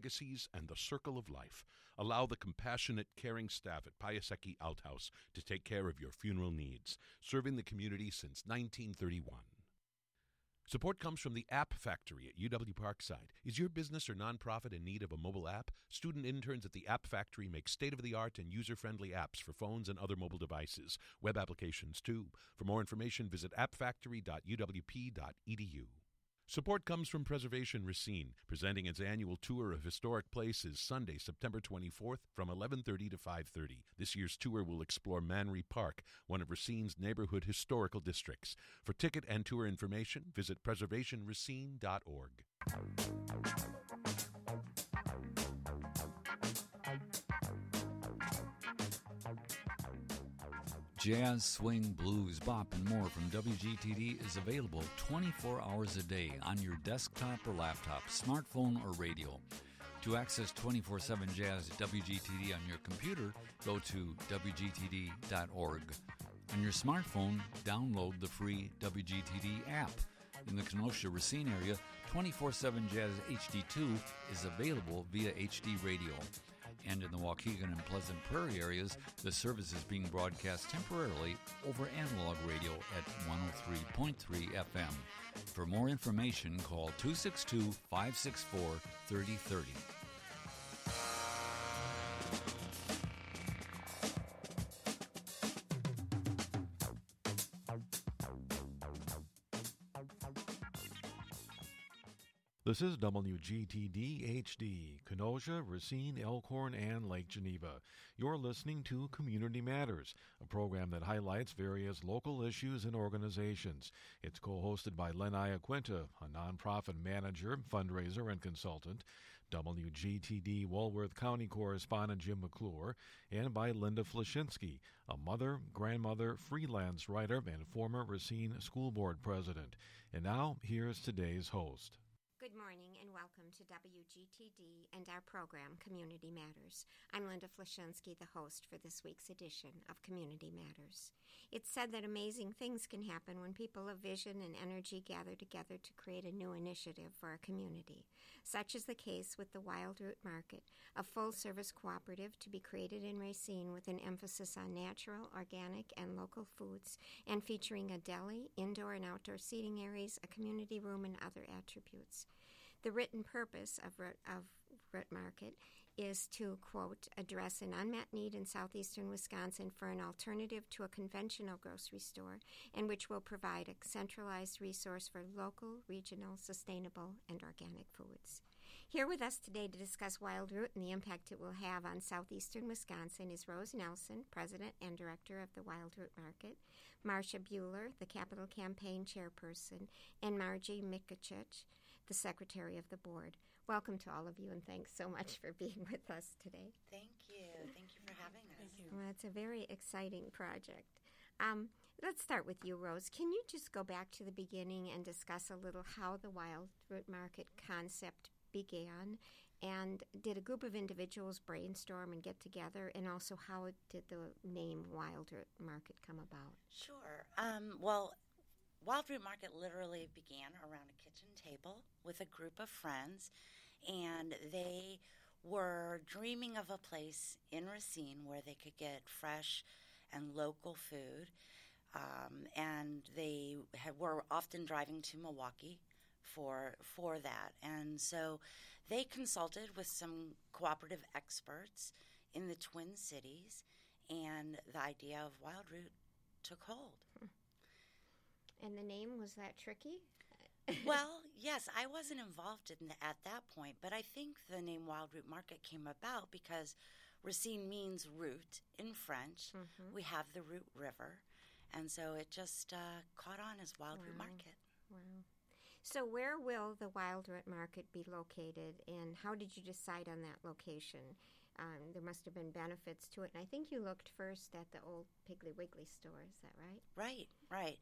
legacies, and the circle of life. Allow the compassionate, caring staff at Piasecki Outhouse to take care of your funeral needs, serving the community since 1931. Support comes from the App Factory at UW Parkside. Is your business or nonprofit in need of a mobile app? Student interns at the App Factory make state-of-the-art and user-friendly apps for phones and other mobile devices. Web applications, too. For more information, visit appfactory.uwp.edu. Support comes from Preservation Racine, presenting its annual tour of historic places Sunday, September 24th from 11:30 to 5:30. This year's tour will explore Manry Park, one of Racine's neighborhood historical districts. For ticket and tour information, visit preservationracine.org. Jazz, swing, blues, bop, and more from WGTD is available 24 hours a day on your desktop or laptop, smartphone, or radio. To access 24/7 Jazz at WGTD on your computer, go to WGTD.org. On your smartphone, download the free WGTD app. In the Kenosha Racine area, 24/7 Jazz HD2 is available via HD radio. And in the Waukegan and Pleasant Prairie areas, the service is being broadcast temporarily over analog radio at 103.3 FM. For more information, call 262-564-3030. This is WGTD HD, Kenosha, Racine, Elkhorn, and Lake Geneva. You're listening to Community Matters, a program that highlights various local issues and organizations. It's co-hosted by Len Iaquinta, a nonprofit manager, fundraiser, and consultant, WGTD Walworth County correspondent Jim McClure, and by Linda Flashinsky, a mother, grandmother, freelance writer, and former Racine School Board president. And now, here's today's host. Good morning and welcome to WGTD and our program, Community Matters. I'm Linda Flashinsky, the host for this week's edition of Community Matters. It's said that amazing things can happen when people of vision and energy gather together to create a new initiative for a community. Such is the case with the Wild Root Market, a full-service cooperative to be created in Racine with an emphasis on natural, organic, and local foods, and featuring a deli, indoor and outdoor seating areas, a community room, and other attributes. The written purpose of Root Market is to, quote, address an unmet need in southeastern Wisconsin for an alternative to a conventional grocery store, and which will provide a centralized resource for local, regional, sustainable, and organic foods. Here with us today to discuss Wild Root and the impact it will have on southeastern Wisconsin is Rose Nelson, President and Director of the Wild Root Market, Marcia Bueller, the Capital Campaign Chairperson, and Margie Mikicic, the Secretary of the Board. Welcome to all of you, and thanks so much for being with us today. Thank you. Thank you for having us. Well, it's a very exciting project. Let's start with you, Rose. Can you just go back to the beginning and discuss a little how the Wild Root Market concept began, and did a group of individuals brainstorm and get together, and also how did the name Wild Root Market come about? Sure. Well, Wild Root Market literally began around a kitchen table with a group of friends, and they were dreaming of a place in Racine where they could get fresh and local food, and they were often driving to Milwaukee for that. And so they consulted with some cooperative experts in the Twin Cities, and the idea of Wild Root took hold. And the name, was that tricky? Well, yes, I wasn't involved at that point, but I think the name Wild Root Market came about because Racine means root in French. Mm-hmm. We have the Root River, and so it just caught on as Wild Root Market. Wow. So where will the Wild Root Market be located, and how did you decide on that location? There must have been benefits to it, and I think you looked first at the old Piggly Wiggly store. Is that right? Right.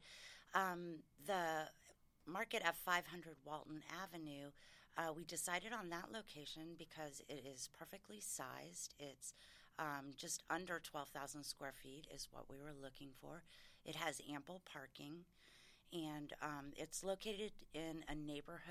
The market at 500 Walton Avenue, we decided on that location because it is perfectly sized. It's just under 12,000 square feet is what we were looking for. It has ample parking, and it's located in a neighborhood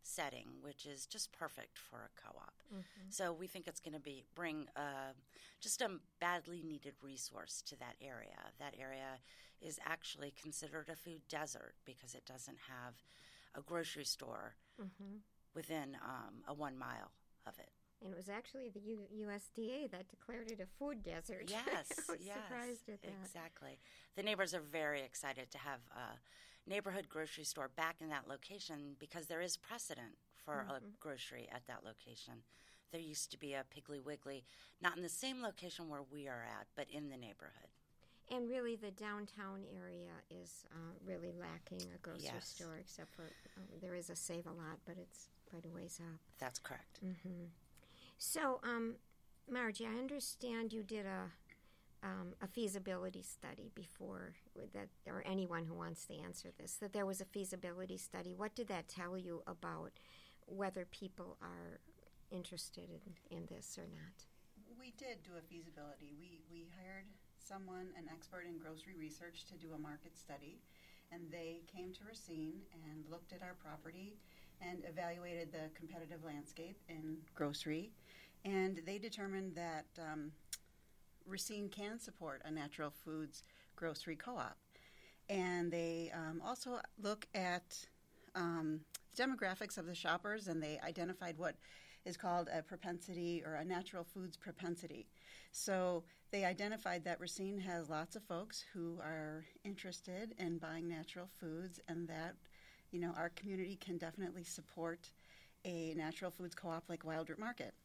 setting, which is just perfect for a co-op. So we think it's going to bring just a badly needed resource to that area. That area is actually considered a food desert because it doesn't have a grocery store within a 1 mile of it. And it was actually the USDA that declared it a food desert. Yes, I was yes, surprised at that. exactly. The neighbors are very excited to have a neighborhood grocery store back in that location because there is precedent for a grocery at that location. There used to be a Piggly Wiggly, not in the same location where we are at, but in the neighborhood. And really, the downtown area is really lacking a grocery Yes. store, except for there is a Save-A-Lot, but it's quite a ways up. That's correct. So, Margie, I understand you did a feasibility study before that, or anyone who wants to answer this, that there was a feasibility study. What did that tell you about whether people are interested in this or not? We did do a feasibility. We hired someone, an expert in grocery research, to do a market study, and they came to Racine and looked at our property and evaluated the competitive landscape in grocery, and they determined that Racine can support a natural foods grocery co-op. And they also look at demographics of the shoppers, and they identified what is called a propensity, or a natural foods propensity. So they identified that Racine has lots of folks who are interested in buying natural foods, and that, you know, our community can definitely support a natural foods co-op like Wild Root Market.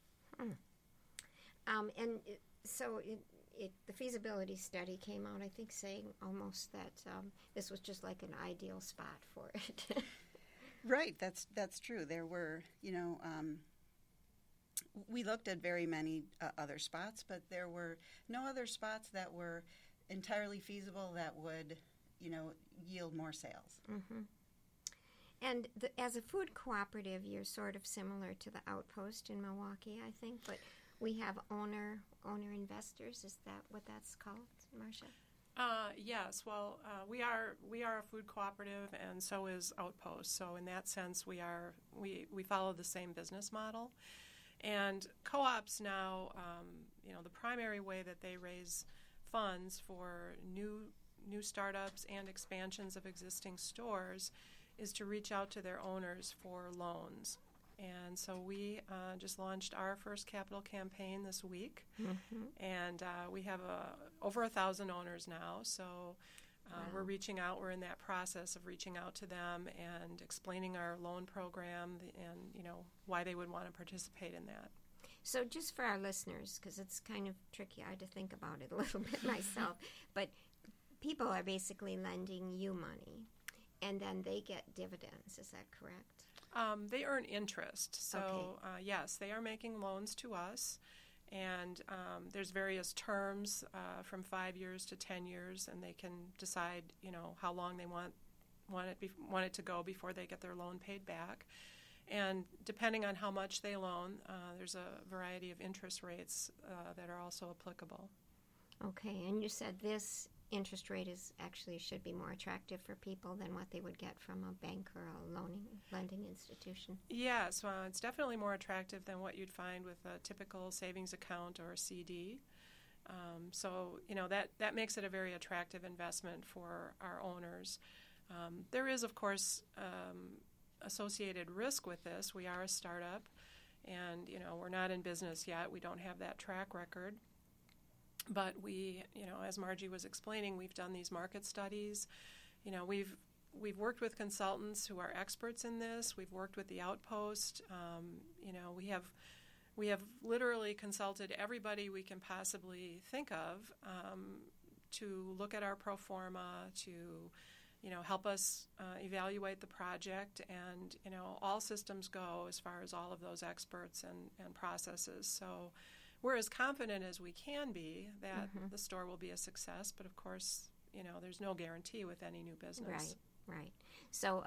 The feasibility study came out, I think, saying almost that this was just like an ideal spot for it. Right, that's true. There were, we looked at very many other spots, but there were no other spots that were entirely feasible that would, yield more sales. And as a food cooperative, you're sort of similar to the Outpost in Milwaukee, I think, but we have owner investors. Is that what that's called, Marcia? Yes. Well, we are a food cooperative, and so is Outpost. So in that sense, we follow the same business model. And co-ops now, the primary way that they raise funds for new startups and expansions of existing stores is to reach out to their owners for loans. And so we just launched our first capital campaign this week, and we have over 1,000 owners now. So we're reaching out. We're in that process of reaching out to them and explaining our loan program and why they would want to participate in that. So just for our listeners, because it's kind of tricky, I had to think about it a little bit myself, but people are basically lending you money, and then they get dividends. Is that correct? They earn interest. So, yes, they are making loans to us, and there's various terms from 5 years to 10 years, and they can decide, how long they want it to go before they get their loan paid back. And depending on how much they loan, there's a variety of interest rates that are also applicable. Okay, and you said this interest rate should be more attractive for people than what they would get from a bank or a lending institution. Yes, it's definitely more attractive than what you'd find with a typical savings account or a CD. So that makes it a very attractive investment for our owners. There is, of course, associated risk with this. We are a startup, and we're not in business yet. We don't have that track record. But we, as Margie was explaining, we've done these market studies. We've worked with consultants who are experts in this. We've worked with the Outpost. We have literally consulted everybody we can possibly think of to look at our pro forma, to help us evaluate the project, and all systems go as far as all of those experts and processes. So we're as confident as we can be that the store will be a success, but of course, there's no guarantee with any new business. Right. So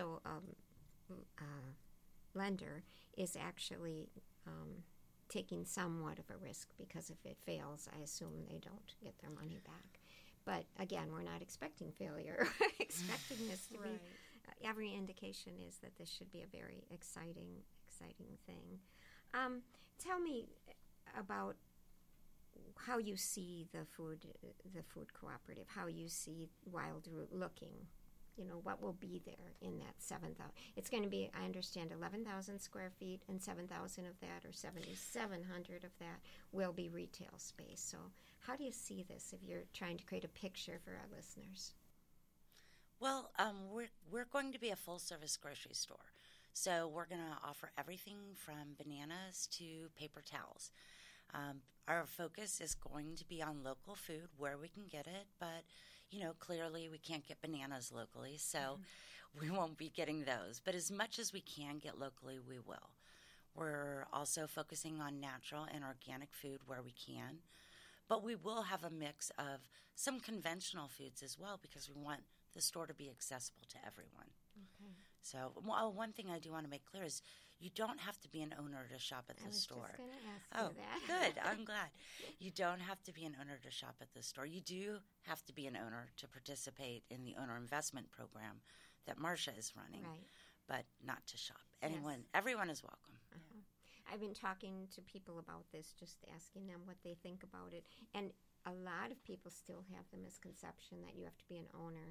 lender is actually taking somewhat of a risk, because if it fails, I assume they don't get their money back. But again, we're not expecting failure. We're expecting this to be every indication is that this should be a very exciting thing. Tell me about how you see the food cooperative, how you see Wild Root looking. What will be there in that 7,000? It's going to be, I understand, 11,000 square feet, and 7,000 of that, or 7,700 of that, will be retail space. So how do you see this if you're trying to create a picture for our listeners? Well, we're going to be a full-service grocery store. So we're going to offer everything from bananas to paper towels. Our focus is going to be on local food where we can get it, but clearly we can't get bananas locally, so we won't be getting those. But as much as we can get locally, we will. We're also focusing on natural and organic food where we can, but we will have a mix of some conventional foods as well because we want the store to be accessible to everyone. Okay. So one thing I do want to make clear is you don't have to be an owner to shop at the store. I was just going to ask you that. Good. I'm glad. You don't have to be an owner to shop at the store. You do have to be an owner to participate in the owner investment program that Marcia is running, right, but not to shop. Everyone is welcome. Uh-huh. I've been talking to people about this, just asking them what they think about it. And a lot of people still have the misconception that you have to be an owner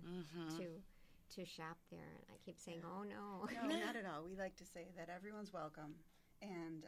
to shop there. And I keep saying, oh, no. No, not at all. We like to say that everyone's welcome. And,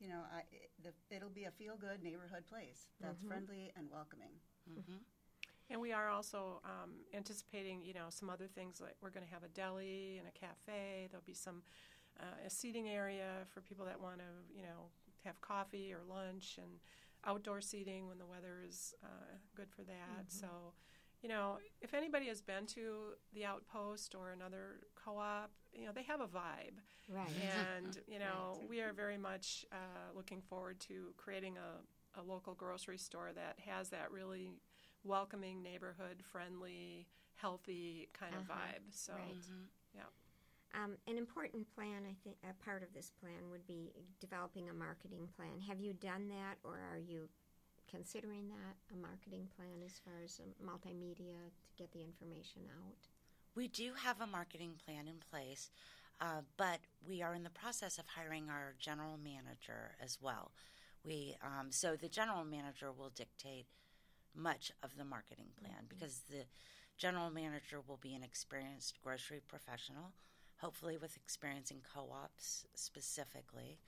it'll be a feel-good neighborhood place that's friendly and welcoming. Mm-hmm. And we are also anticipating, some other things, like we're going to have a deli and a cafe. There'll be some a seating area for people that want to, have coffee or lunch, and outdoor seating when the weather is good for that. So, if anybody has been to the Outpost or another co-op, they have a vibe. Right. And, we are very much looking forward to creating a local grocery store that has that really welcoming, neighborhood-friendly, healthy kind of vibe. So, yeah. An important plan, I think, a part of this plan would be developing a marketing plan. Have you done that, or are you considering that, a marketing plan as far as multimedia to get the information out? We do have a marketing plan in place, but we are in the process of hiring our general manager as well. So the general manager will dictate much of the marketing plan because the general manager will be an experienced grocery professional, hopefully with experience in co-ops specifically,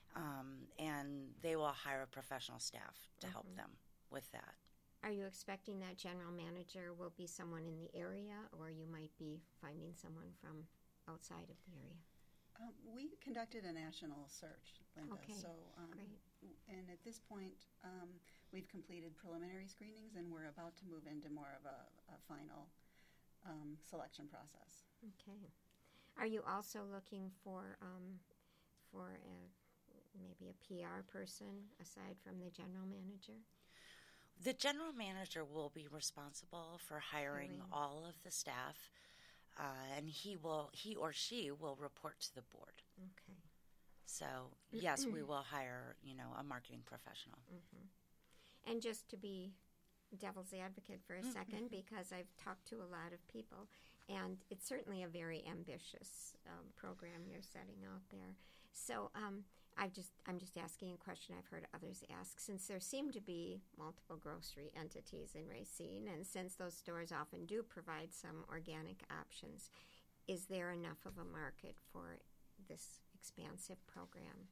and they will hire a professional staff to help them with that. Are you expecting that general manager will be someone in the area, or you might be finding someone from outside of the area? We conducted a national search, Linda. Okay, so, great. And at this point, we've completed preliminary screenings, and we're about to move into more of a final selection process. Okay. Are you also looking for maybe a PR person aside from the general manager? The general manager will be responsible for hiring all of the staff, and he or she will report to the board. Okay. So, yes, we will hire, a marketing professional. Mm-hmm. And just to be devil's advocate for a second, because I've talked to a lot of people, and it's certainly a very ambitious program you're setting out there. So I'm just asking a question I've heard others ask. Since there seem to be multiple grocery entities in Racine, and since those stores often do provide some organic options, is there enough of a market for this expansive program?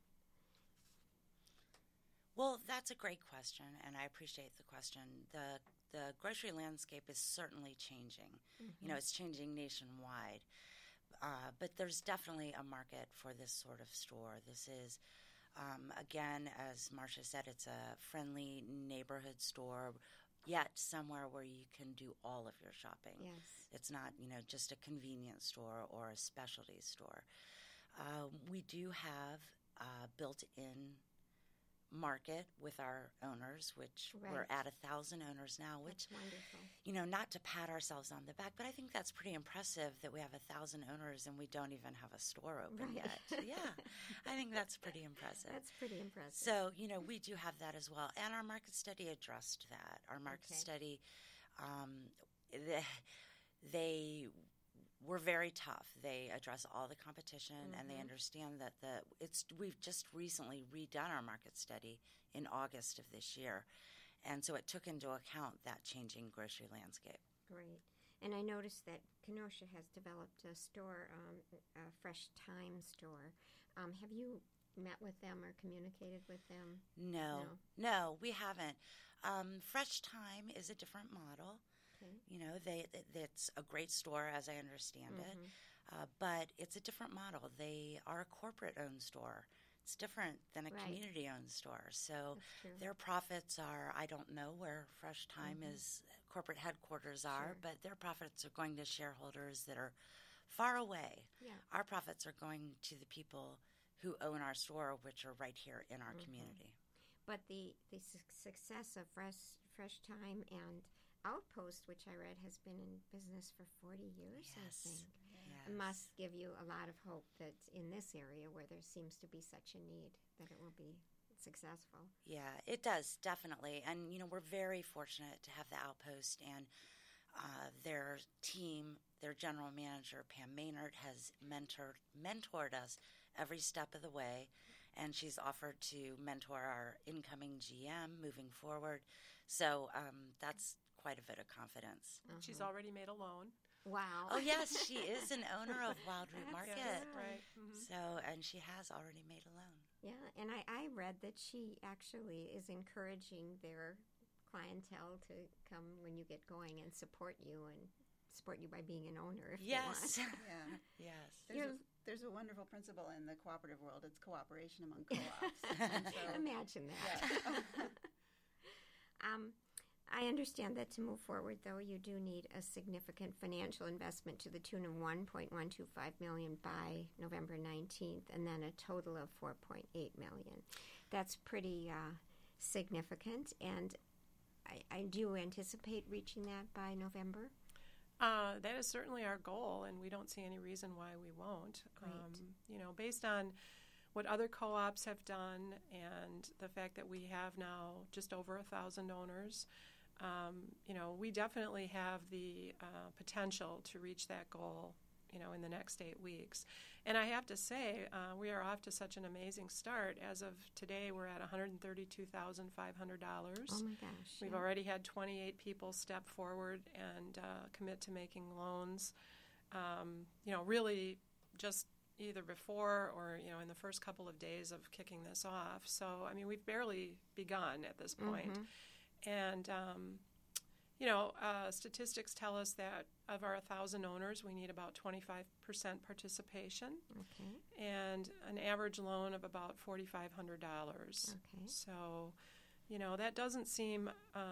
Well, that's a great question, and I appreciate the question. The grocery landscape is certainly changing. It's changing nationwide. But there's definitely a market for this sort of store. This is, again, as Marcia said, it's a friendly neighborhood store, yet somewhere where you can do all of your shopping. Yes. It's not, just a convenience store or a specialty store. We do have built-in market with our owners, which we're at 1,000 owners now, which, that's wonderful. Not to pat ourselves on the back, but I think that's pretty impressive that we have 1,000 owners and we don't even have a store open yet. Yeah, I think that's pretty impressive. That's pretty impressive. So, we do have that as well. And our market study addressed that. Our market study, We're very tough. They address all the competition, and they understand that we've just recently redone our market study in August of this year, and so it took into account that changing grocery landscape. Great. And I noticed that Kenosha has developed a store, a Fresh Time store. Have you met with them or communicated with them? No, we haven't. Fresh Time is a different model. Okay. You know, it's a great store, as I understand it, but it's a different model. They are a corporate-owned store. It's different than a community-owned store. So their profits are, I don't know where Fresh Time is, corporate headquarters are, but their profits are going to shareholders that are far away. Yeah. Our profits are going to the people who own our store, which are right here in our community. But the success of Fresh Time and Outpost, which I read has been in business for 40 years, I think. Yes. Must give you a lot of hope that in this area where there seems to be such a need, that it will be successful. Yeah, it does, definitely. And, you know, we're very fortunate to have the Outpost, and their team, their general manager, Pam Maynard, has mentored us every step of the way, and she's offered to mentor our incoming GM moving forward. So that's quite a bit of confidence. She's already made a loan. Wow. Oh, yes, she is an owner of Wild Root Market. Yes, right. So, and she has already made a loan. Yeah, and I read that she actually is encouraging their clientele to come when you get going and support you by being an owner if they want. Yeah. Yes. There's a wonderful principle in the cooperative world. It's cooperation among co-ops. Imagine that. I understand that to move forward, though, you do need a significant financial investment to the tune of $1.125 million by November 19th, and then a total of $4.8 million. That's pretty significant, and I do anticipate reaching that by November. That is certainly our goal, and we don't see any reason why we won't. Great. You know, based on what other co-ops have done and the fact that we have now just over 1,000 owners, you know, we definitely have the potential to reach that goal, you know, in the next 8 weeks. And I have to say, we are off to such an amazing start. As of today, we're at $132,500. Oh, my gosh. We've already had 28 people step forward and commit to making loans, you know, really just either before or, you know, in the first couple of days of kicking this off. So, I mean, we've barely begun at this point. And, you know, statistics tell us that of our 1,000 owners, we need about 25% participation and an average loan of about $4,500. So, you know, that doesn't seem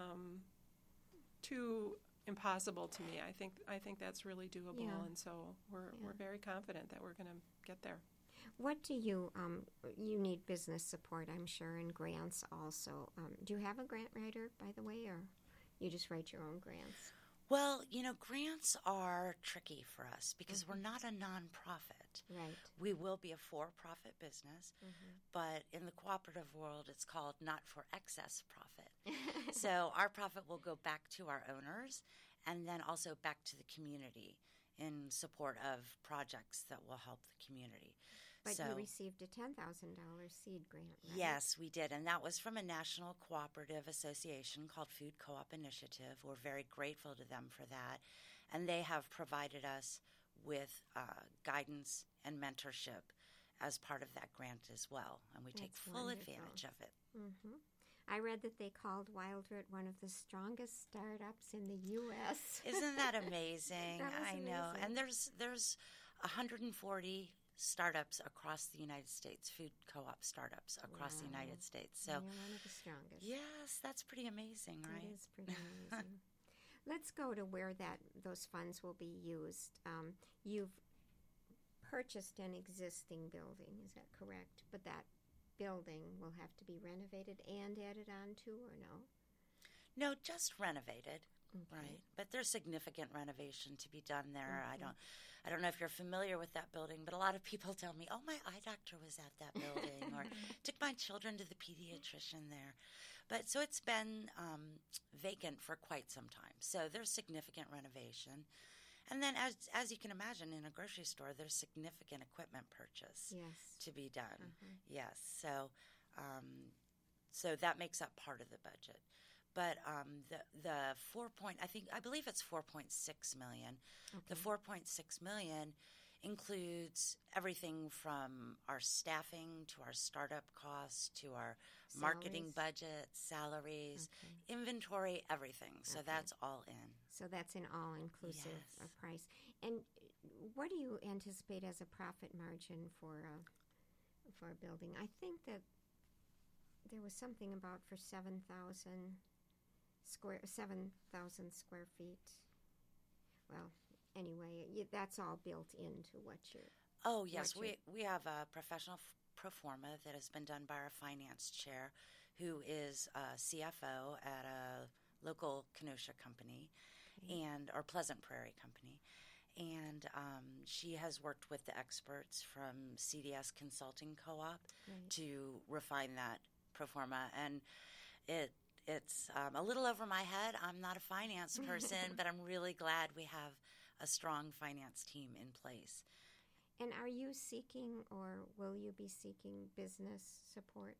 too impossible to me. I think that's really doable, and so we're very confident that we're going to get there. What do you need business support, I'm sure, and grants also. Do you have a grant writer, by the way, or you just write your own grants? Well, you know, grants are tricky for us because we're not a nonprofit. Right. We will be a for-profit business, but in the cooperative world, it's called not for excess profit. So our profit will go back to our owners and then also back to the community in support of projects that will help the community. But you received a $10,000 seed grant, right? Yes, we did, and that was from a national cooperative association called Food Co-op Initiative. We're very grateful to them for that, and they have provided us with guidance and mentorship as part of that grant as well, and we take full advantage of it. I read that they called Wild Root one of the strongest startups in the U.S. Isn't that amazing? That was know, amazing. and there's 140 startups across the United States, food co-op startups across the United States. So, you're one of the strongest. Yes, that's pretty amazing, right? It is pretty amazing. Let's go to where those funds will be used. You've purchased an existing building, is that correct? But that building will have to be renovated and added on to, or no? No, just renovated, right? But there's significant renovation to be done there. I don't know if you're familiar with that building, but a lot of people tell me, "Oh, my eye doctor was at that building," or "Took my children to the pediatrician there." But so it's been vacant for quite some time. So there's significant renovation, And then, as you can imagine, in a grocery store, there's significant equipment purchase to be done. Yes, so that makes up part of the budget. But I believe it's $4.6 million. Okay. The $4.6 million includes everything from our staffing to our startup costs to our marketing budget, salaries, inventory, everything. So that's all in. So that's an all-inclusive price. And what do you anticipate as a profit margin for a building? I think that there was something about for 7,000 square feet. Well, anyway, that's all built into what you're... Oh, yes. We have a professional pro forma that has been done by our finance chair, who is a CFO at a local Kenosha company, or Pleasant Prairie company. And she has worked with the experts from CDS Consulting Co-op to refine that pro forma. And it's a little over my head. I'm not a finance person, but I'm really glad we have a strong finance team in place. And are you seeking, or will you be seeking, business support?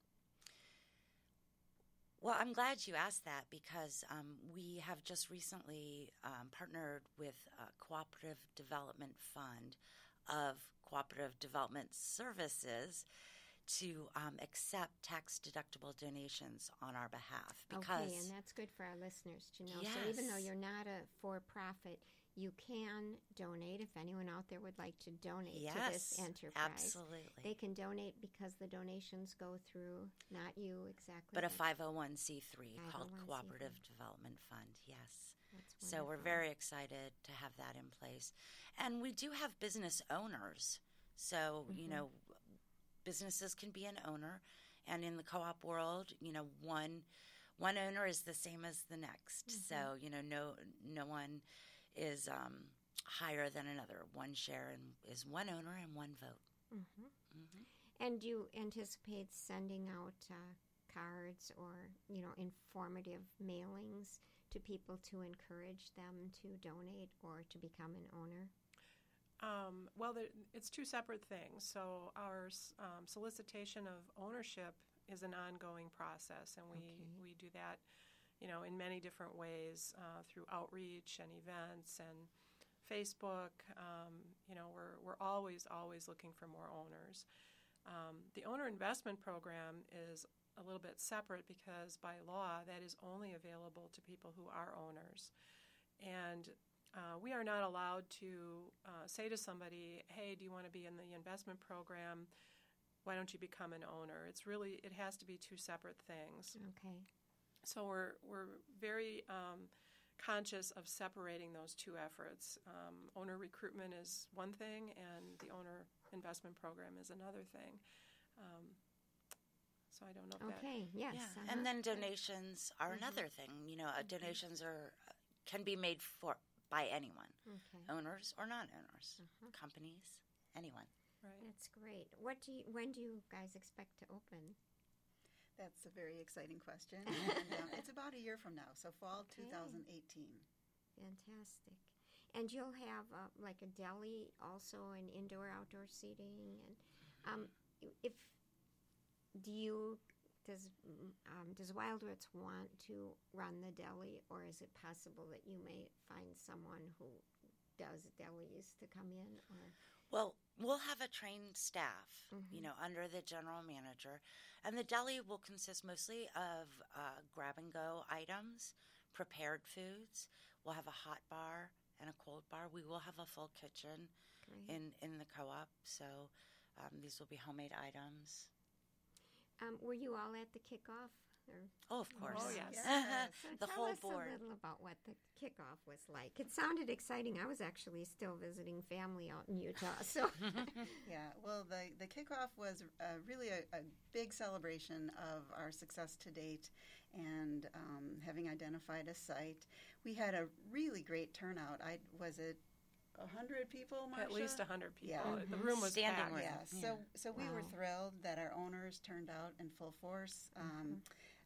Well, I'm glad you asked that, because we have just recently partnered with a Cooperative Development Fund of Cooperative Development Services to accept tax-deductible donations on our behalf. Okay, and that's good for our listeners to know. Yes. So even though you're not a for-profit, you can donate. If anyone out there would like to donate to this enterprise, absolutely, they can donate, because the donations go through not you exactly, but a 501c3 called Cooperative Development Fund. Yes. So we're very excited to have that in place, and we do have business owners. So businesses can be an owner, and in the co-op world, one owner is the same as the next. So no one is higher than another. One share is one owner and one vote. And do you anticipate sending out cards or informative mailings to people to encourage them to donate or to become an owner? Well, it's two separate things. So our solicitation of ownership is an ongoing process, and we do that, in many different ways through outreach and events and Facebook. We're always looking for more owners. The owner investment program is a little bit separate, because by law that is only available to people who are owners, and we are not allowed to say to somebody, hey, do you want to be in the investment program? Why don't you become an owner? It has to be two separate things. Okay. So we're very conscious of separating those two efforts. Owner recruitment is one thing, and the owner investment program is another thing. So I don't know if okay, yes. Yeah. And then donations are another thing. Donations can be made by anyone, owners or non-owners, companies, anyone. Right. That's great. When do you guys expect to open? That's a very exciting question. And, it's about a year from now, so fall 2018. Fantastic. And you'll have like a deli, also, and indoor-outdoor seating. And does Wild Roots want to run the deli, or is it possible that you may find someone who does delis to come in? Or? Well, we'll have a trained staff, under the general manager, and the deli will consist mostly of grab-and-go items, prepared foods. We'll have a hot bar and a cold bar. We will have a full kitchen in the co-op, so these will be homemade items. Were you all at the kickoff? Oh, of course. Oh, yes. So the tell whole us board. a little about what the kickoff was like. It sounded exciting. I was actually still visiting family out in Utah. So yeah, well, the kickoff was really a big celebration of our success to date, and having identified a site. We had a really great turnout. Was it 100 people, Marsha? At least 100 people. Yeah. The room was Standing packed. room. Yeah. So we were thrilled that our owners turned out in full force.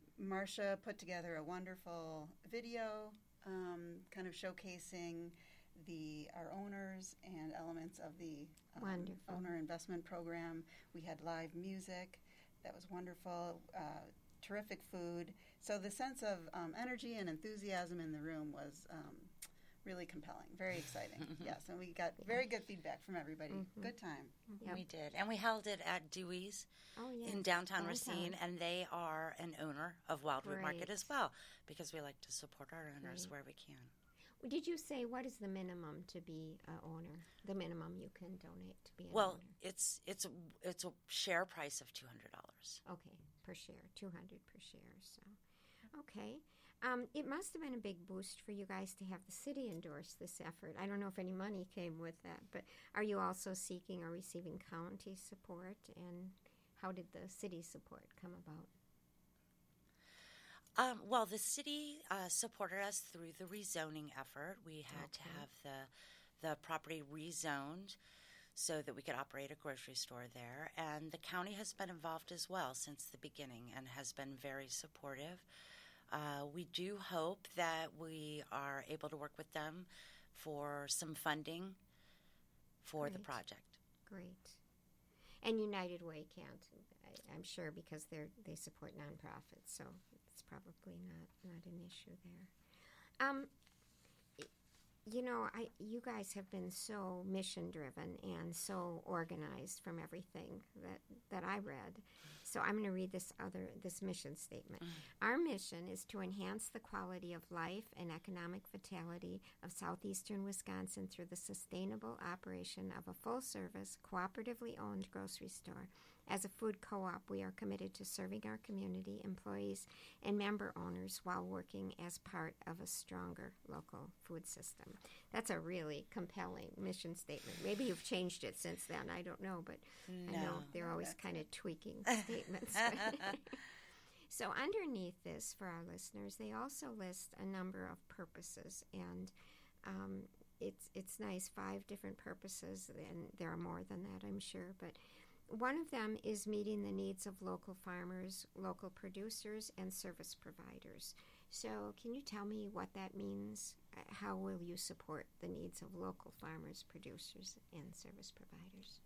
Marsha put together a wonderful video kind of showcasing our owners and elements of the Wonderful. owner investment program. We had live music. That was wonderful. Terrific food. So the sense of energy and enthusiasm in the room was really compelling, very exciting. Yes, and we got very good feedback from everybody. Good time. Yep. We did. And we held it at Dewey's in downtown Racine, and they are an owner of Wild Root Market Great. as well, because we like to support our owners where we can. Did you say what is the minimum to be an owner? The minimum you can donate to be an Well, owner? it's a share price of $200. Okay, per share, 200 per share. So, okay. It must have been a big boost for you guys to have the city endorse this effort. I don't know if any money came with that, but are you also seeking or receiving county support? And how did the city support come about? Well, the city supported us through the rezoning effort. We had to have the property rezoned so that we could operate a grocery store there. And the county has been involved as well since the beginning and has been very supportive. We do hope that we are able to work with them for some funding for the Great. project. Great. And United Way can't, I'm sure, because they support nonprofits, so it's probably not an issue there. You guys have been so mission-driven and so organized from everything that I read. So I'm going to read this mission statement. Our mission is to enhance the quality of life and economic vitality of southeastern Wisconsin through the sustainable operation of a full-service, cooperatively owned grocery store. As a food co-op, we are committed to serving our community, employees, and member owners while working as part of a stronger local food system. That's a really compelling mission statement. Maybe you've changed it since then. I don't know, but I know they're always kind of tweaking statements. So underneath this, for our listeners, they also list a number of purposes, and it's nice, 5 different purposes, and there are more than that, I'm sure, but one of them is meeting the needs of local farmers, local producers, and service providers. So can you tell me what that means? How will you support the needs of local farmers, producers, and service providers?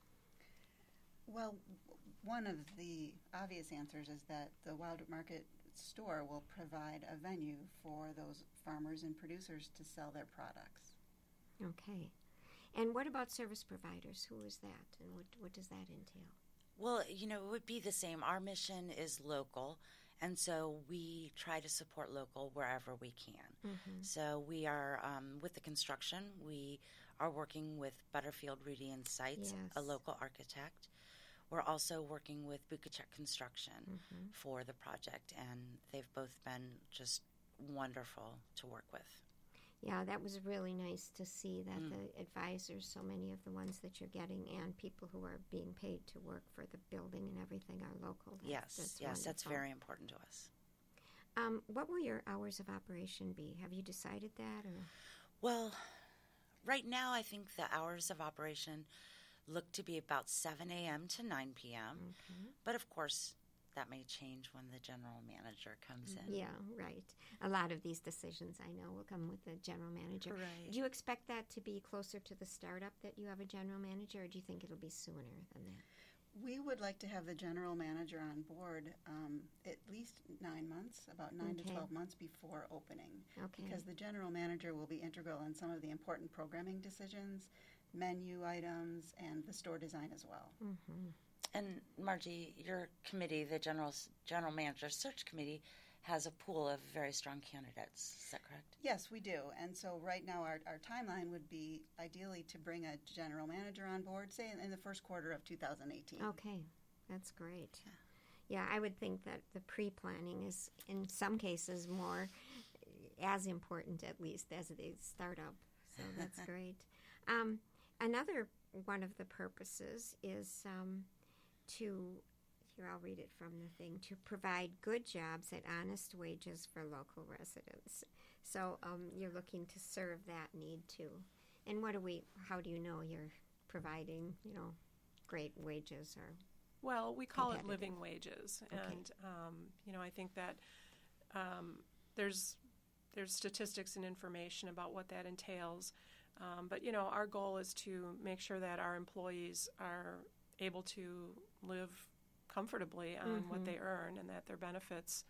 Well, one of the obvious answers is that the Wild Root Market store will provide a venue for those farmers and producers to sell their products. Okay. And what about service providers? Who is that, and what does that entail? Well, it would be the same. Our mission is local, and so we try to support local wherever we can. So we are, with the construction, we are working with Butterfield Rudy and Sites, a local architect. We're also working with Bukacek Construction for the project, and they've both been just wonderful to work with. Yeah, that was really nice to see that the advisors, so many of the ones that you're getting, and people who are being paid to work for the building and everything are local. Yes, that's very important to us. What will your hours of operation be? Have you decided that? Or? Well, right now I think the hours of operation look to be about 7 a.m. to 9 p.m., but of course that may change when the general manager comes in. Yeah, right. A lot of these decisions, I know, will come with the general manager. Right. Do you expect that to be closer to the startup that you have a general manager, or do you think it'll be sooner than that? We would like to have the general manager on board at least 9 months, about 9 to 12 months before opening. Because the general manager will be integral in some of the important programming decisions, menu items, and the store design as well. And Margie, your committee, the general manager search committee, has a pool of very strong candidates. Is that correct? Yes, we do. And so right now our timeline would be ideally to bring a general manager on board, say in the first quarter of 2018. Okay, that's great. Yeah, I would think that the pre-planning is, in some cases, more as important, at least, as the startup. So that's great. Another one of the purposes is here I'll read it from the thing, to provide good jobs at honest wages for local residents. So you're looking to serve that need too. And how do you know you're providing, great wages or Well, we call it living wages. And, I think that there's statistics and information about what that entails. But, our goal is to make sure that our employees are able to live comfortably on what they earn, and that their benefits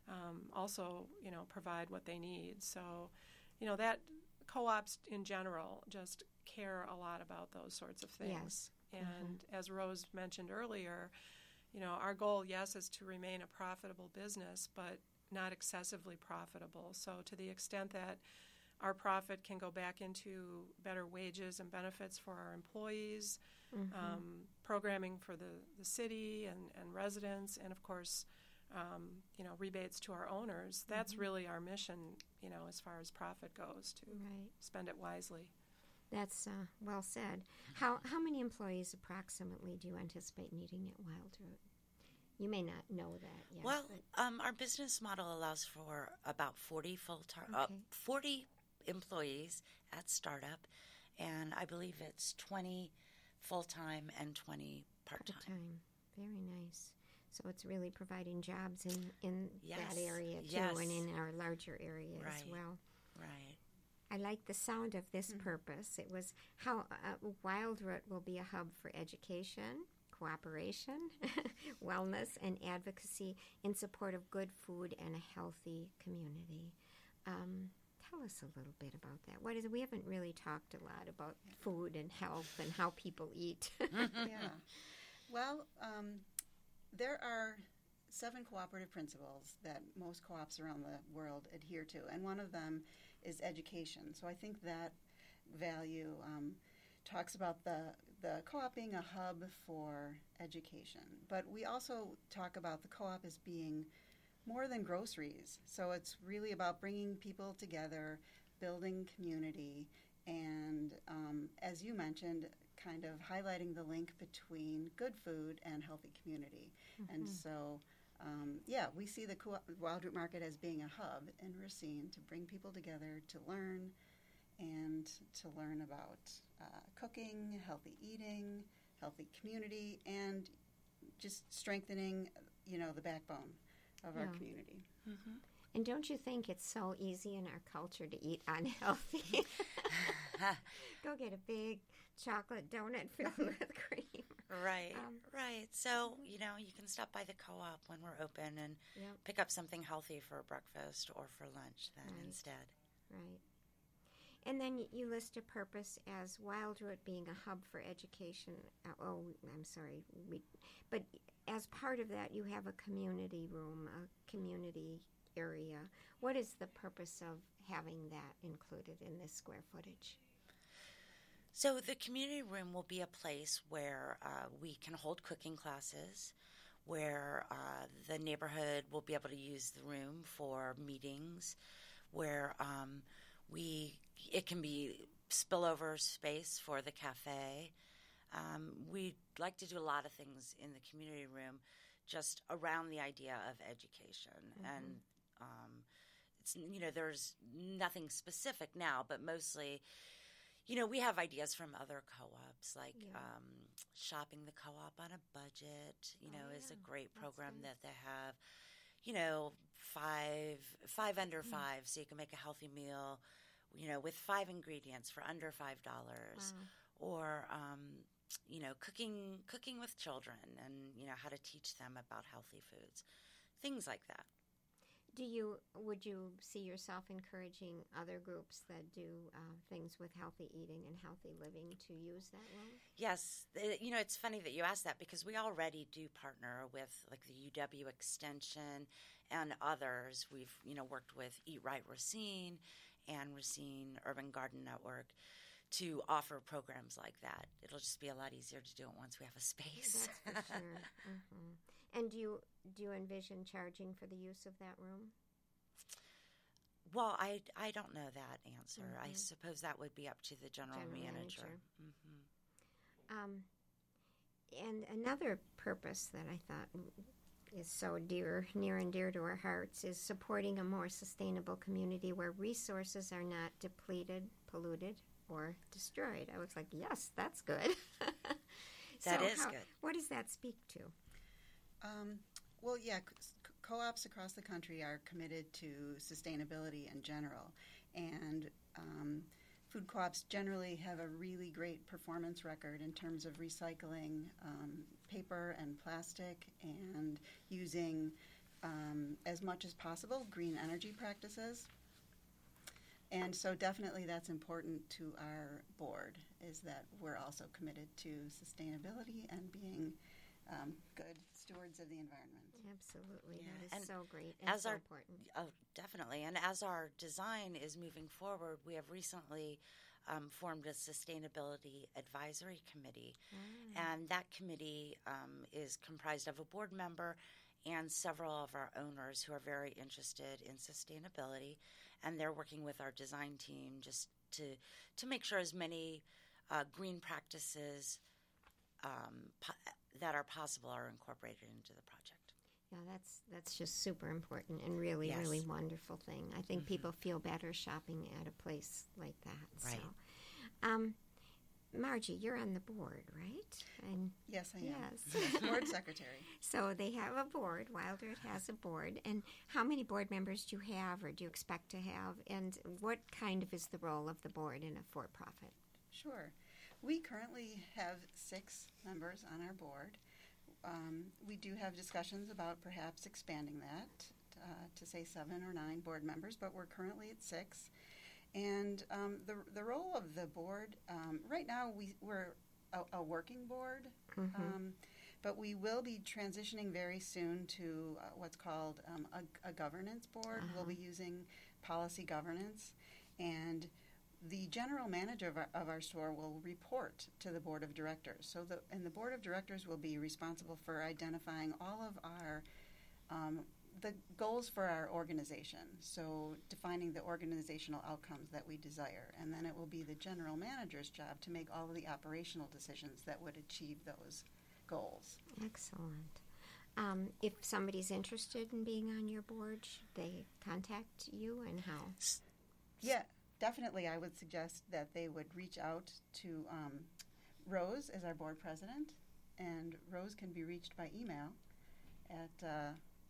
also, provide what they need. So, that co-ops in general just care a lot about those sorts of things. Yes. And as Rose mentioned earlier, our goal, yes, is to remain a profitable business, but not excessively profitable. So to the extent that our profit can go back into better wages and benefits for our employees, programming for the city and residents, and of course, rebates to our owners. That's really our mission, as far as profit goes, to spend it wisely. That's well said. How many employees approximately do you anticipate needing at Wildroot? You may not know that yet. Well, our business model allows for about 40 full-time, 40 employees at startup, and I believe it's 20 full-time and 20 part-time. Part-time. Very nice. So it's really providing jobs in that area too, and in our larger area as well. Right. I like the sound of this purpose. It was how Wildroot will be a hub for education, cooperation, wellness, and advocacy in support of good food and a healthy community. Tell us a little bit about that. What is it? We haven't really talked a lot about food and health and how people eat. Yeah. Well, there are 7 cooperative principles that most co-ops around the world adhere to, and one of them is education. So I think that value talks about the co-op being a hub for education. But we also talk about the co-op as being more than groceries. So it's really about bringing people together, building community, and as you mentioned, kind of highlighting the link between good food and healthy community. And so, we see the Wildroot Market as being a hub in Racine to bring people together to learn about cooking, healthy eating, healthy community, and just strengthening, the backbone of our community. And don't you think it's so easy in our culture to eat unhealthy? Go get a big chocolate donut filled with cream. Right. So, you can stop by the co-op when we're open and pick up something healthy for breakfast or for lunch then instead. Right. And then you list a purpose as Wildroot being a hub for education. But as part of that, you have a community room, a community area. What is the purpose of having that included in this square footage? So the community room will be a place where we can hold cooking classes, where the neighborhood will be able to use the room for meetings, where it can be spillover space for the cafe. We like to do a lot of things in the community room just around the idea of education. And it's, there's nothing specific now, but mostly, we have ideas from other co-ops, like Shopping the Co-op on a Budget, is a great program that they have, five under five, so you can make a healthy meal, with 5 ingredients for under $5. Or, cooking with children and, how to teach them about healthy foods, things like that. Would you see yourself encouraging other groups that do things with healthy eating and healthy living to use that role? Yes. It's funny that you asked that because we already do partner with like the UW Extension and others. We've, worked with Eat Right Racine and Racine Urban Garden Network to offer programs like that. It'll just be a lot easier to do it once we have a space. That's for sure. And do you envision charging for the use of that room? Well, I don't know that answer. I suppose that would be up to the general manager. And another purpose that I thought is so near and dear to our hearts is supporting a more sustainable community where resources are not depleted, polluted, or destroyed. I was like, yes, that's good. That is good. What does that speak to? Co-ops across the country are committed to sustainability in general. And food co-ops generally have a really great performance record in terms of recycling paper and plastic and using as much as possible green energy practices. And so definitely that's important to our board, is that we're also committed to sustainability and being good stewards of the environment. Absolutely. Yeah. That is And so great and so important. Oh, definitely. And as our design is moving forward, we have recently formed a sustainability advisory committee. And that committee is comprised of a board member and several of our owners who are very interested in sustainability. And they're working with our design team just to make sure as many green practices that are possible are incorporated into the project. Yeah, that's just super important and really, Yes. really wonderful thing. I think people feel better shopping at a place like that. Right. So, Margie, you're on the board, right? And Yes, I am. Yes. Board secretary. So they have a board. Wildroot has a board. And how many board members do you have or do you expect to have? And what kind of is the role of the board in a for-profit? Sure. We currently have 6 members on our board. We do have discussions about perhaps expanding that to say 7 or 9 board members, but we're currently at 6. And the role of the board, right now we're a working board, but we will be transitioning very soon to what's called a governance board. We'll be using policy governance, and the general manager of our store will report to the board of directors. So the board of directors will be responsible for identifying all of our the goals for our organization, so defining the organizational outcomes that we desire, and then it will be the general manager's job to make all of the operational decisions that would achieve those goals. Excellent. If somebody's interested in being on your board, should they contact you and how? Yeah, definitely I would suggest that they would reach out to Rose as our board president, and Rose can be reached by email at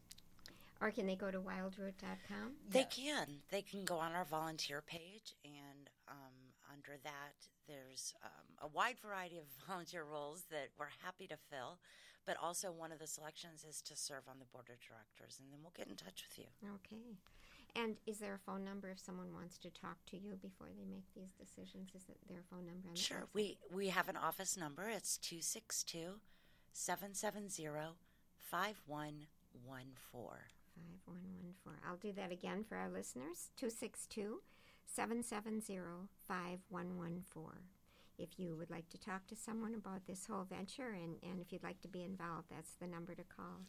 Or can they go to wildroot.com? They can. They can go on our volunteer page, and under that, there's a wide variety of volunteer roles that we're happy to fill. But also, one of the selections is to serve on the board of directors, and then we'll get in touch with you. Okay. And is there a phone number if someone wants to talk to you before they make these decisions? Is there a phone number on the Sure. website? We have an office number. It's 262-770-5114. 5114. I'll do that again for our listeners. 262-770-5114. If you would like to talk to someone about this whole venture and if you'd like to be involved, that's the number to call.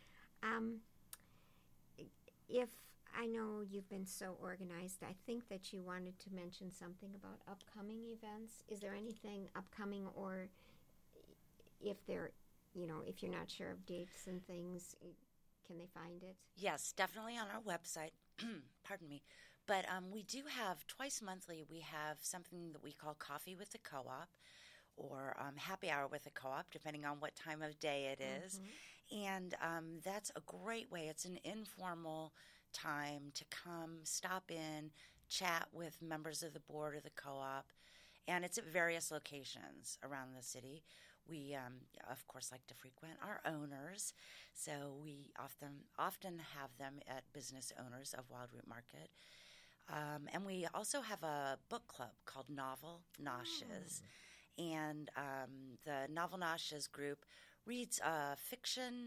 If I know you've been so organized, I think that you wanted to mention something about upcoming events. Is there anything upcoming, or if they're, if you're not sure of dates and things, can they find it? Yes, definitely on our website. Pardon me. But we do have, twice monthly, we have something that we call Coffee with the Co-op, or Happy Hour with the Co-op, depending on what time of day it is. And that's a great way. It's an informal time to come, stop in, chat with members of the board of the co-op. And it's at various locations around the city. We, of course, like to frequent our owners, so we often have them at Business Owners of Wildroot Market. And we also have a book club called Novel Noshes. And the Novel Noshes group reads a fiction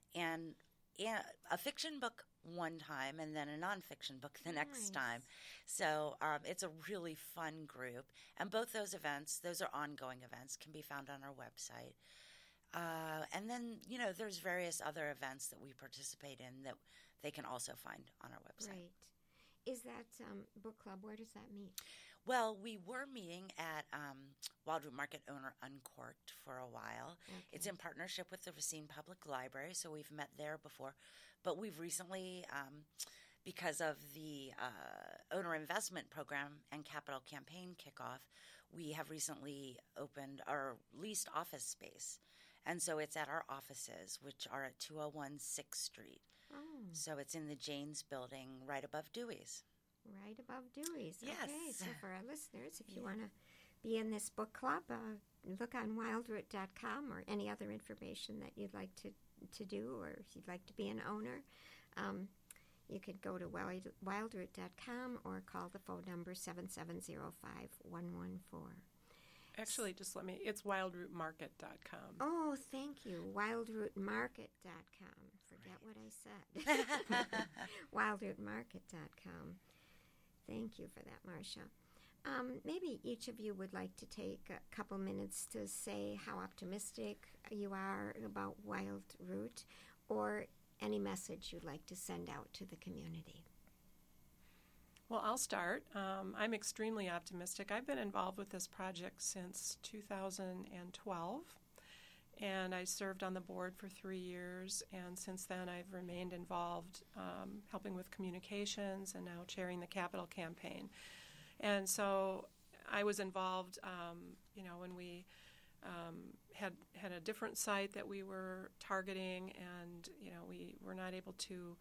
book one time and then a nonfiction book the next time. So it's a really fun group. And both those events, those are ongoing events, can be found on our website. And then, there's various other events that we participate in that they can also find on our website. Right. Is that book club, where does that meet? Well, we were meeting at Wildroot Market Owner Uncorked for a while. Okay. It's in partnership with the Racine Public Library, so we've met there before. But we've recently, because of the Owner Investment Program and Capital Campaign kickoff, we have recently opened our leased office space. And so it's at our offices, which are at 201 6th Street. Oh. So it's in the Janes building right above Dewey's. Right above Dewey's. Yes. Okay, so for our listeners, if you want to be in this book club, look on wildroot.com or any other information that you'd like to do, or if you'd like to be an owner. You could go to wildroot.com or call the phone number 7705114. Actually, just it's wildrootmarket.com. Oh, thank you. Wildrootmarket.com. Forget what I said. Wildrootmarket.com. Thank you for that, Marcia. Maybe each of you would like to take a couple minutes to say how optimistic you are about Wild Root, or any message you'd like to send out to the community. Well, I'll start. I'm extremely optimistic. I've been involved with this project since 2012, and I served on the board for 3 years, and since then I've remained involved helping with communications and now chairing the capital campaign. And so I was involved, when we had a different site that we were targeting, and, we were not able to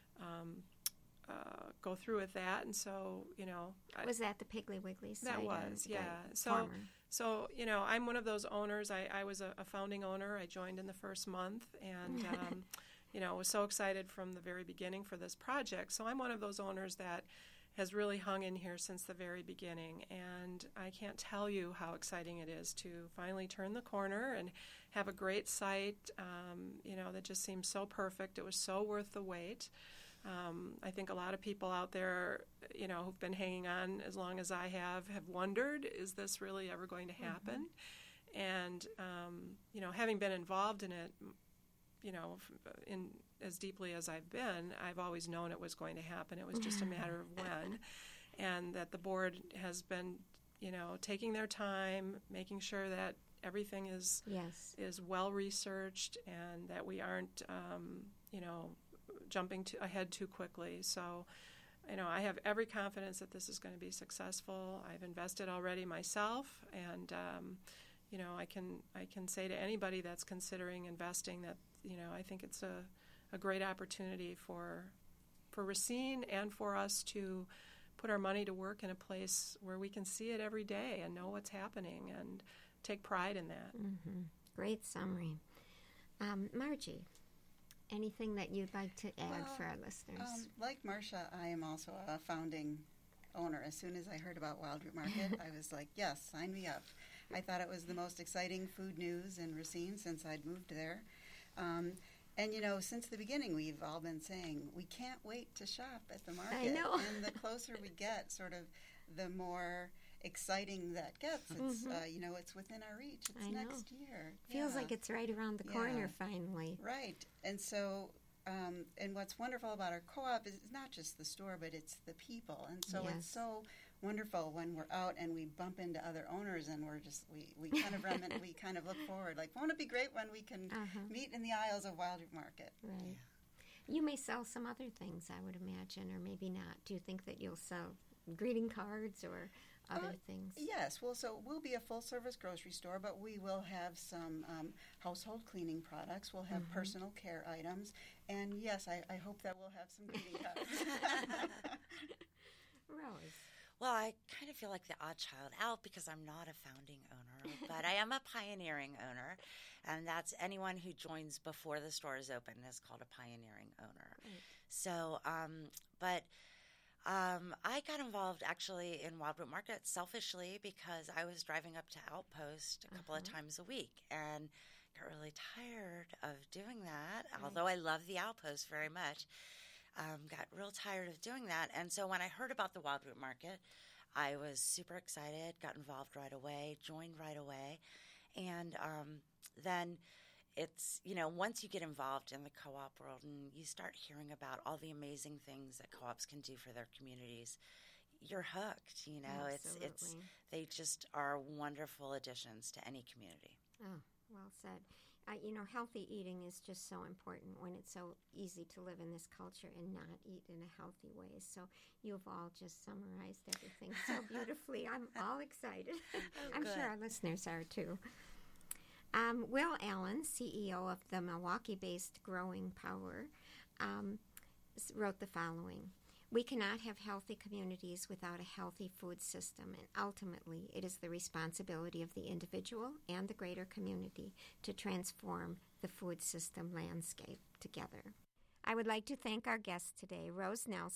go through with that, and so was that the Piggly Wiggly site? That was, yeah. So I'm one of those owners. I was a founding owner. I joined in the first month, and was so excited from the very beginning for this project. So I'm one of those owners that has really hung in here since the very beginning, and I can't tell you how exciting it is to finally turn the corner and have a great site, that just seems so perfect. It was so worth the wait. I think a lot of people out there, who've been hanging on as long as I have wondered, is this really ever going to happen? Mm-hmm. And, having been involved in it, in as deeply as I've been, I've always known it was going to happen. It was just a matter of when. And that the board has been, taking their time, making sure that everything is well researched, and that we aren't, jumping ahead too quickly. So, I have every confidence that this is going to be successful. I've invested already myself, and I can say to anybody that's considering investing that I think it's a great opportunity for Racine and for us to put our money to work in a place where we can see it every day and know what's happening and take pride in that. Mm-hmm. Great summary. Margie, anything that you'd like to add for our listeners? Like Marcia, I am also a founding owner. As soon as I heard about Wild Root Market, I was like, yes, sign me up. I thought it was the most exciting food news in Racine since I'd moved there. And, since the beginning, we've all been saying, we can't wait to shop at the market. I know. And the closer we get, sort of, the more exciting that gets. It's, it's within our reach. It's next year. Feels like it's right around the corner, finally. Right. And so, and what's wonderful about our co-op is not just the store, but it's the people. And so it's so wonderful when we're out and we bump into other owners, and we're just we kind of we kind of look forward, like, won't it be great when we can meet in the aisles of Wild Root Market? Right. You may sell some other things, I would imagine, or maybe not. Do you think that you'll sell greeting cards or other things? Yes. Well, so we'll be a full-service grocery store, but we will have some household cleaning products. We'll have personal care items. And, yes, I hope that we'll have some greeting cards. Rose. Well, I kind of feel like the odd child out because I'm not a founding owner, but I am a pioneering owner, and that's anyone who joins before the store is open is called a pioneering owner. Right. So, I got involved actually in Wild Root Market selfishly because I was driving up to Outpost a couple of times a week and got really tired of doing that, although I love the Outpost very much. Got real tired of doing that. And so when I heard about the Wild Root Market, I was super excited, got involved right away, joined right away. And then it's, once you get involved in the co-op world and you start hearing about all the amazing things that co-ops can do for their communities, you're hooked. It's they just are wonderful additions to any community. Oh, well said. Healthy eating is just so important when it's so easy to live in this culture and not eat in a healthy way. So you've all just summarized everything so beautifully. I'm all excited. I'm sure our listeners are too. Will Allen, CEO of the Milwaukee-based Growing Power, wrote the following. We cannot have healthy communities without a healthy food system, and ultimately it is the responsibility of the individual and the greater community to transform the food system landscape together. I would like to thank our guests today, Rose Nelson,